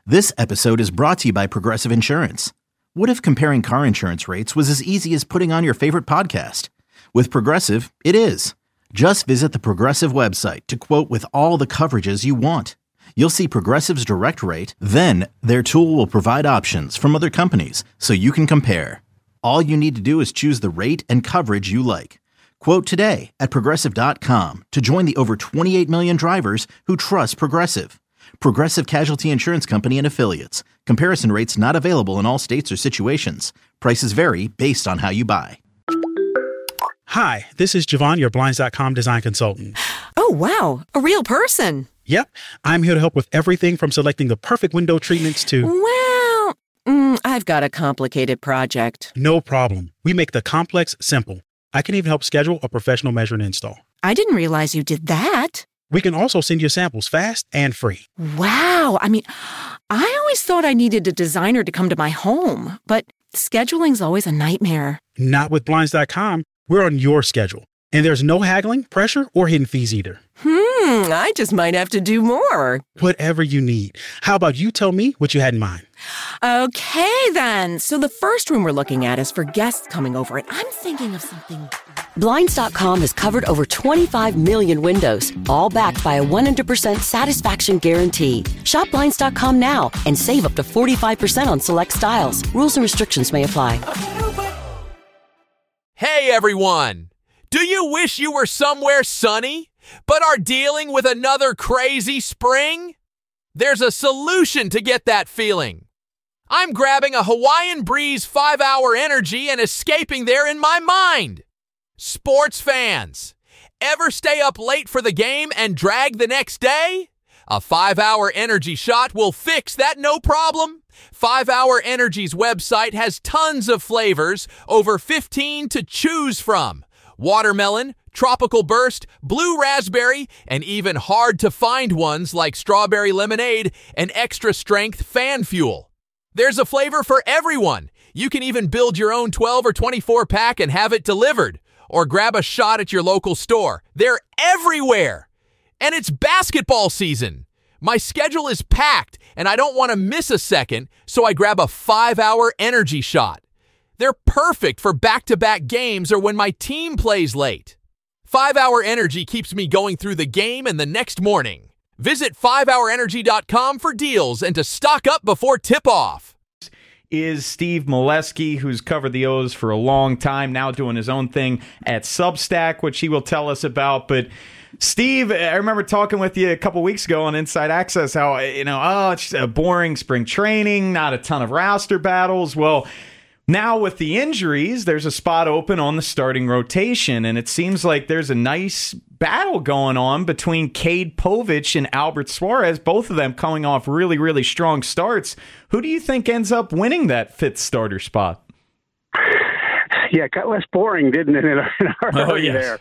This episode is brought to you by Progressive Insurance. What if comparing car insurance rates was as easy as putting on your favorite podcast? With Progressive, it is. Just visit the Progressive website to quote with all the coverages you want. You'll see Progressive's direct rate, then their tool will provide options from other companies so you can compare. All you need to do is choose the rate and coverage you like. Quote today at Progressive.com to join the over 28 million drivers who trust Progressive. Progressive Casualty Insurance Company and Affiliates. Comparison rates not available in all states or situations. Prices vary based on how you buy. Hi, this is Javon, your Blinds.com design consultant. Oh, wow. A real person. Yep. I'm here to help with everything from selecting the perfect window treatments to... Well, I've got a complicated project. No problem. We make the complex simple. I can even help schedule a professional measure and install. I didn't realize you did that. We can also send you samples fast and free. Wow. I always thought I needed a designer to come to my home, but scheduling's always a nightmare. Not with Blinds.com. We're on your schedule. And there's no haggling, pressure, or hidden fees either. I just might have to do more. Whatever you need. How about you tell me what you had in mind? Okay, then. So the first room we're looking at is for guests coming over, and I'm thinking of something... Blinds.com has covered over 25 million windows, all backed by a 100% satisfaction guarantee. Shop Blinds.com now and save up to 45% on select styles. Rules and restrictions may apply. Hey, everyone! Do you wish you were somewhere sunny, but are dealing with another crazy spring? There's a solution to get that feeling. I'm grabbing a Hawaiian Breeze 5-hour energy and escaping there in my mind. Sports fans, ever stay up late for the game and drag the next day? A 5-hour energy shot will fix that no problem. 5-Hour Energy's website has tons of flavors, over 15 to choose from. Watermelon, tropical burst, blue raspberry, and even hard-to-find ones like strawberry lemonade and extra-strength fan fuel. There's a flavor for everyone. You can even build your own 12 or 24 pack and have it delivered, or grab a shot at your local store. They're everywhere. And it's basketball season. My schedule is packed, and I don't want to miss a second, so I grab a 5-hour energy shot. They're perfect for back-to-back games or when my team plays late. 5-Hour Energy keeps me going through the game and the next morning. Visit 5hourenergy.com for deals and to stock up before tip-off. Is Steve Molesky, who's covered the O's for a long time, now doing his own thing at Substack, which he will tell us about. But Steve, I remember talking with you a couple weeks ago on Inside Access how, it's just a boring spring training, not a ton of roster battles. Well, now with the injuries, there's a spot open on the starting rotation, and it seems like there's a nice battle going on between Cade Povich and Albert Suarez, both of them coming off really, really strong starts. Who do you think ends up winning that fifth starter spot? Yeah, it got less boring, didn't it, in our hurry there?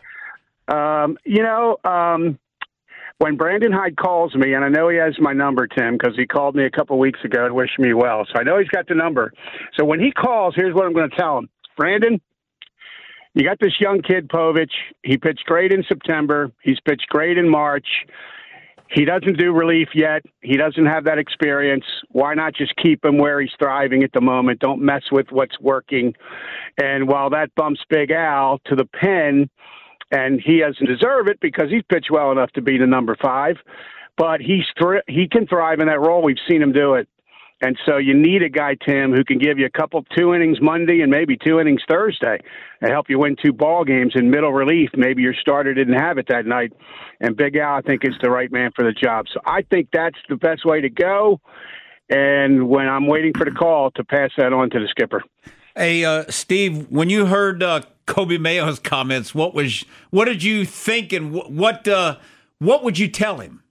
When Brandon Hyde calls me, and I know he has my number, Tim, because he called me a couple weeks ago and wished me well, so I know he's got the number. So when he calls, here's what I'm going to tell him. Brandon, you got this young kid, Povich. He pitched great in September. He's pitched great in March. He doesn't do relief yet. He doesn't have that experience. Why not just keep him where he's thriving at the moment? Don't mess with what's working. And while that bumps Big Al to the pen, and he doesn't deserve it because he's pitched well enough to be the number 5, but he can thrive in that role. We've seen him do it. And so you need a guy, Tim, who can give you 2 innings Monday and maybe 2 innings Thursday and help you win 2 ball games in middle relief. Maybe your starter didn't have it that night. And Big Al, I think, is the right man for the job. So I think that's the best way to go. And when I'm waiting for the call, to pass that on to the skipper. Hey, Steve, when you heard Kobe Mayo's comments, what did you think, and what would you tell him?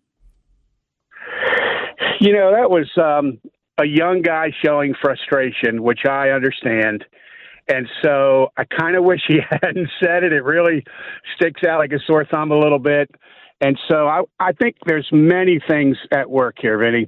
That was a young guy showing frustration, which I understand. And so I kind of wish he hadn't said it. It really sticks out like a sore thumb a little bit. And so I think there's many things at work here, Vinny.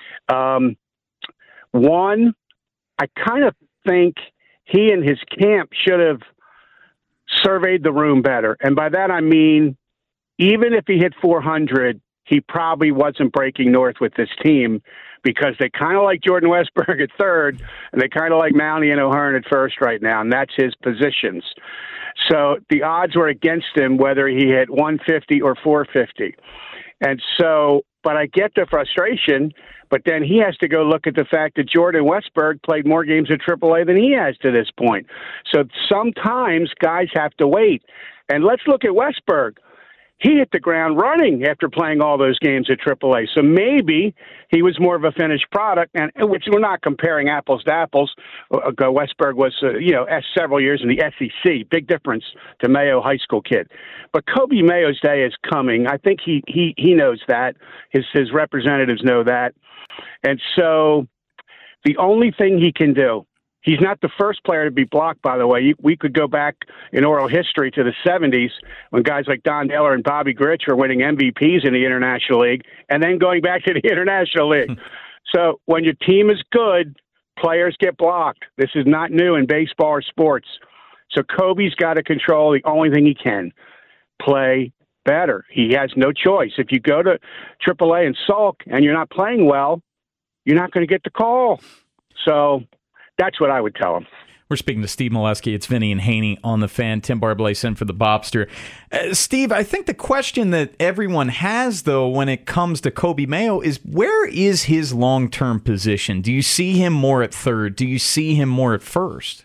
One, I kind of think he and his camp should have surveyed the room better. And by that, I mean, even if he hit 400, he probably wasn't breaking north with this team because they kind of like Jordan Westburg at third, and they kind of like Mountie and O'Hearn at first right now, and that's his positions. So the odds were against him whether he hit 150 or 450. And so, but I get the frustration, but then he has to go look at the fact that Jordan Westburg played more games at AAA than he has to this point. So sometimes guys have to wait. And let's look at Westburg. He hit the ground running after playing all those games at AAA. So maybe he was more of a finished product, and which we're not comparing apples to apples. Westburg was, several years in the SEC. Big difference to Mayo high school kid. But Kobe Mayo's day is coming. I think he knows that. His representatives know that. And so the only thing he can do, he's not the first player to be blocked, by the way. We could go back in oral history to the 70s when guys like Don Naylor and Bobby Grich were winning MVPs in the International League and then going back to the International League. So when your team is good, players get blocked. This is not new in baseball or sports. So Kobe's got to control the only thing he can, play better. He has no choice. If you go to AAA and sulk and you're not playing well, you're not going to get the call. So that's what I would tell him. We're speaking to Steve Molesky. It's Vinny and Haney on the Fan. Tim Barblase in for the Bobster. Steve, I think the question that everyone has, though, when it comes to Kobe Mayo is, where is his long-term position? Do you see him more at third? Do you see him more at first?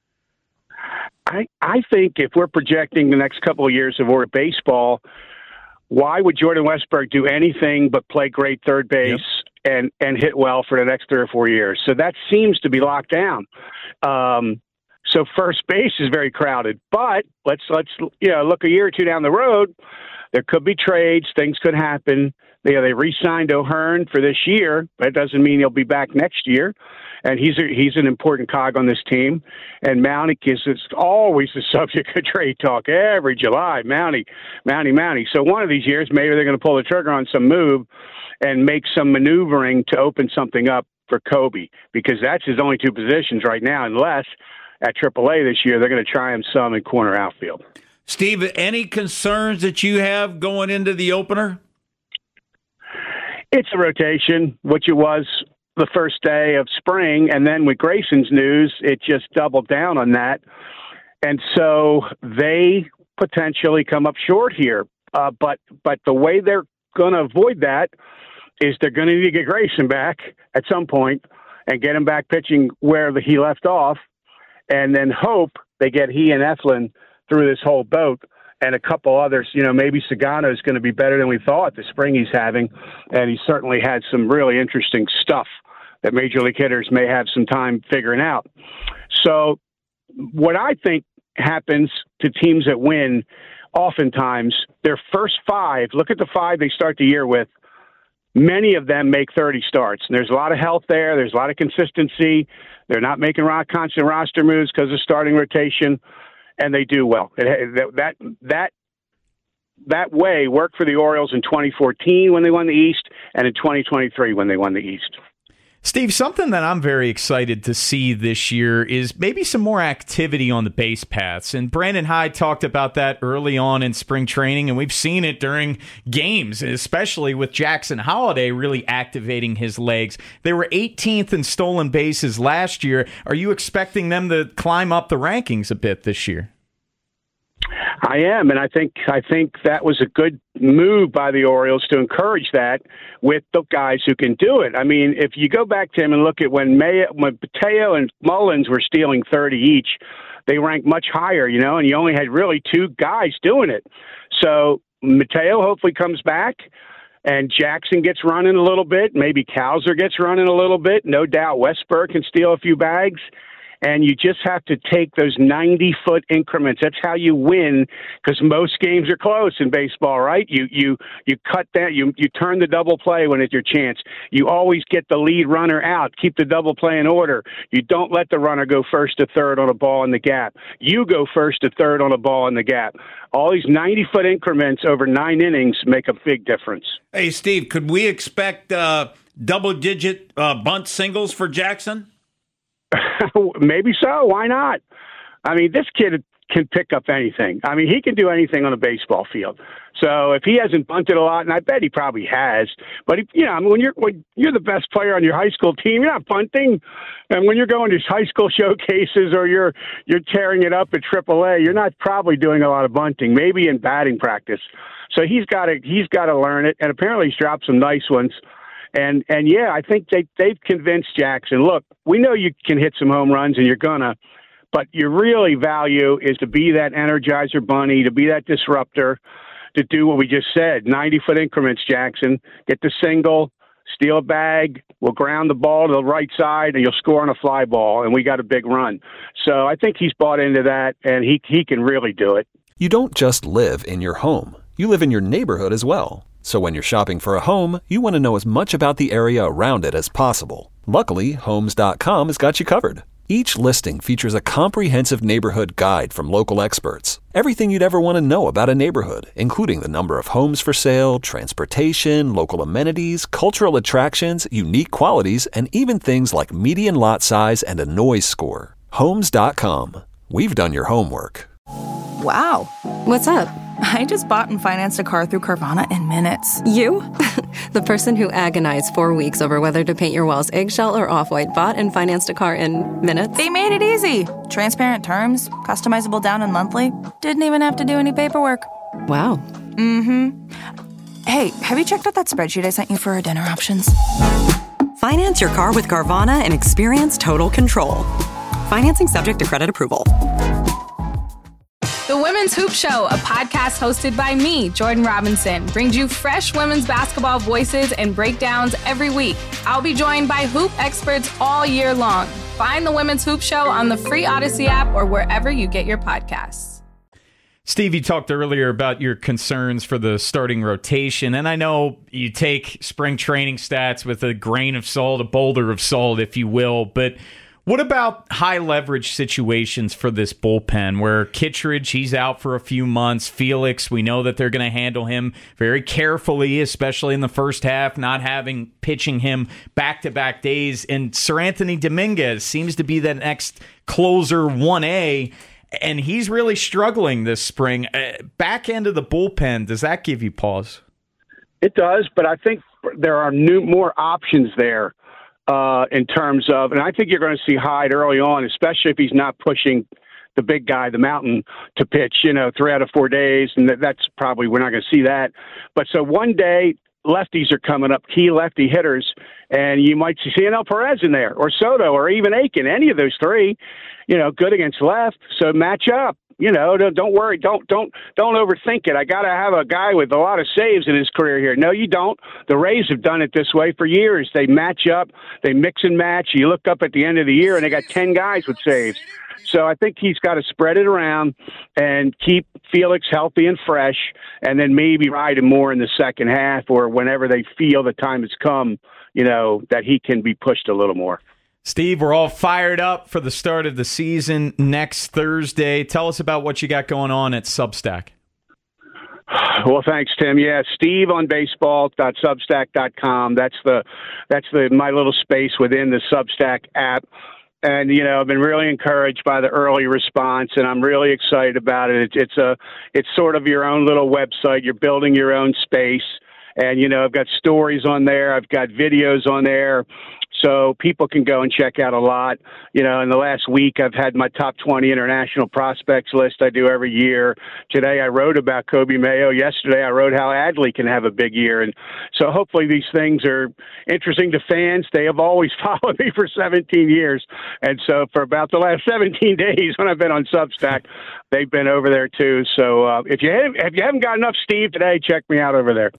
I think if we're projecting the next couple of years of Orioles baseball, why would Jordan Westburg do anything but play great third base and hit well for the next 3 or 4 years? So that seems to be locked down. So first base is very crowded. But let's look a year or two down the road. There could be trades. Things could happen. They re-signed O'Hearn for this year. That doesn't mean he'll be back next year. And he's an important cog on this team. And Mountie is always the subject of trade talk every July. Mountie. So one of these years, maybe they're going to pull the trigger on some move and make some maneuvering to open something up for Kobe, because that's his only two positions right now, unless at AAA this year they're going to try him some in corner outfield. Steve, any concerns that you have going into the opener? It's a rotation, which it was the first day of spring, and then with Grayson's news, it just doubled down on that. And so they potentially come up short here. But the way they're going to avoid that is they're going to need to get Grayson back at some point and get him back pitching where he left off, and then hope they get he and Eflin through this whole boat. And a couple others, maybe Sagano is going to be better than we thought the spring he's having. And he certainly had some really interesting stuff that major league hitters may have some time figuring out. So what I think happens to teams that win, oftentimes their first five, look at the five they start the year with, many of them make 30 starts. And there's a lot of health there. There's a lot of consistency. They're not making constant roster moves because of starting rotation. And they do well. That way worked for the Orioles in 2014 when they won the East, and in 2023 when they won the East. Steve, something that I'm very excited to see this year is maybe some more activity on the base paths. And Brandon Hyde talked about that early on in spring training, and we've seen it during games, especially with Jackson Holliday really activating his legs. They were 18th in stolen bases last year. Are you expecting them to climb up the rankings a bit this year? I am, and I think that was a good move by the Orioles to encourage that with the guys who can do it. I mean, if you go back, Tim, and look at when Mateo and Mullins were stealing 30 each, they ranked much higher, and you only had really two guys doing it. So Mateo hopefully comes back, and Jackson gets running a little bit. Maybe Cowser gets running a little bit. No doubt Westburg can steal a few bags. And you just have to take those 90-foot increments. That's how you win, because most games are close in baseball, right? You cut that. You turn the double play when it's your chance. You always get the lead runner out. Keep the double play in order. You don't let the runner go first to third on a ball in the gap. You go first to third on a ball in the gap. All these 90-foot increments over 9 innings make a big difference. Hey, Steve, could we expect double-digit bunt singles for Jackson? Maybe so. Why not? I mean, this kid can pick up anything. I mean, he can do anything on a baseball field. So if he hasn't bunted a lot, and I bet he probably has, but I mean, when you're the best player on your high school team, you're not bunting. And when you're going to high school showcases or you're tearing it up at AAA, you're not probably doing a lot of bunting. Maybe in batting practice. So he's got to learn it. And apparently he's dropped some nice ones. And yeah, I think they've convinced Jackson. Look, we know you can hit some home runs, and you're gonna. But your really value is to be that Energizer bunny, to be that disruptor, to do what we just said, 90-foot increments, Jackson. Get the single, steal a bag, we'll ground the ball to the right side, and you'll score on a fly ball, and we got a big run. So I think he's bought into that, and he can really do it. You don't just live in your home. You live in your neighborhood as well. So when you're shopping for a home, you want to know as much about the area around it as possible. Luckily, Homes.com has got you covered. Each listing features a comprehensive neighborhood guide from local experts. Everything you'd ever want to know about a neighborhood, including the number of homes for sale, transportation, local amenities, cultural attractions, unique qualities, and even things like median lot size and a noise score. Homes.com. We've done your homework. Wow. What's up? I just bought and financed a car through Carvana in minutes. You? The person who agonized 4 weeks over whether to paint your walls eggshell or off-white bought and financed a car in minutes? They made it easy. Transparent terms, customizable down and monthly. Didn't even have to do any paperwork. Wow. Mm-hmm. Hey, have you checked out that spreadsheet I sent you for our dinner options? Finance your car with Carvana and experience total control. Financing subject to credit approval. The Women's Hoop Show, a podcast hosted by me, Jordan Robinson, brings you fresh women's basketball voices and breakdowns every week. I'll be joined by hoop experts all year long. Find the Women's Hoop Show on the free Odyssey app or wherever you get your podcasts. Steve, you talked earlier about your concerns for the starting rotation, and I know you take spring training stats with a grain of salt, a boulder of salt, if you will, but what about high leverage situations for this bullpen where Kittredge, he's out for a few months. Felix, we know that they're going to handle him very carefully, especially in the first half, not pitching him back-to-back days. And Sir Anthony Dominguez seems to be the next closer 1A, and he's really struggling this spring. Back end of the bullpen, does that give you pause? It does, but I think there are more options there. In terms of, and I think you're going to see Hyde early on, especially if he's not pushing the big guy, the mountain, to pitch, 3 out of 4 days. And that's probably, we're not going to see that. But so one day, lefties are coming up, key lefty hitters, and you might see Cianel Perez in there, or Soto, or even Aiken, any of those three, good against left. So match up. Don't worry. Don't overthink it. I got to have a guy with a lot of saves in his career here. No, you don't. The Rays have done it this way for years. They match up. They mix and match. You look up at the end of the year, and they got 10 guys with saves. So I think he's got to spread it around and keep Felix healthy and fresh, and then maybe ride him more in the second half or whenever they feel the time has come, that he can be pushed a little more. Steve, we're all fired up for the start of the season next Thursday. Tell us about what you got going on at Substack. Well, thanks, Tim. Yeah, Steve on baseball.substack.com. That's my little space within the Substack app. And, I've been really encouraged by the early response, and I'm really excited about it. It's sort of your own little website. You're building your own space. And, I've got stories on there. I've got videos on there. So people can go and check out a lot. In the last week, I've had my top 20 international prospects list I do every year. Today, I wrote about Coby Mayo. Yesterday, I wrote how Adley can have a big year. And so hopefully these things are interesting to fans. They have always followed me for 17 years. And so for about the last 17 days when I've been on Substack, they've been over there too. So if you haven't got enough Steve today, check me out over there.